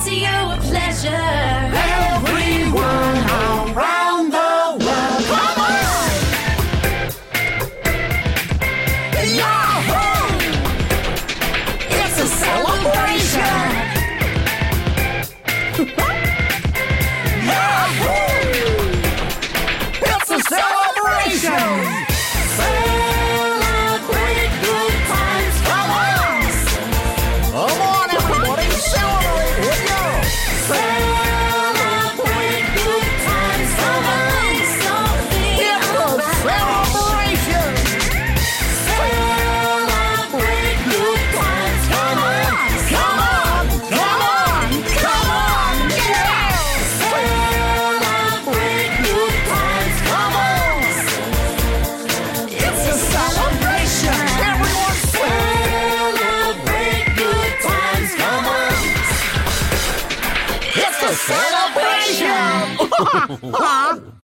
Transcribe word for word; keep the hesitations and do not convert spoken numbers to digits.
to you a pleasure. Everyone around the world, come on! Yahoo! It's a celebration! Yahoo! It's a celebration! Celebrate good times, come on! Come on, everybody, celebrate! Here we go! Celebrate good times, come on! Something It's a celebration! Celebrate good times, come on! Come on! Come on! Come on! Yeah! Celebrate good times, come on! It's a celebration! Everyone celebrate good times, come on! It's a celebration!